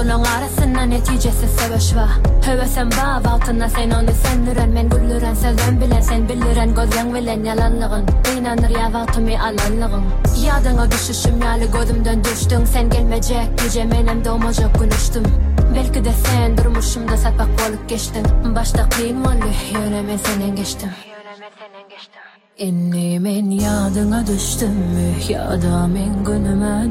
Oğlun arasında neticesi savaş var. Hövesen bağ altına sen onu söndüren, men güllüren sevden bilen sen bildiren, gözden bilen yalanlığın inanır ya vaktimi alanlığın. Yadına düşüşüm yali gözümden düştün, sen gelmeyecek gece menem doğmayacak gün uçtum. Belki de sen durmuşumda satpak bolup geçtin. Başta kıyın oldu yöne men senden geçtim. İnni men yadına düştüm mü ya da men günüme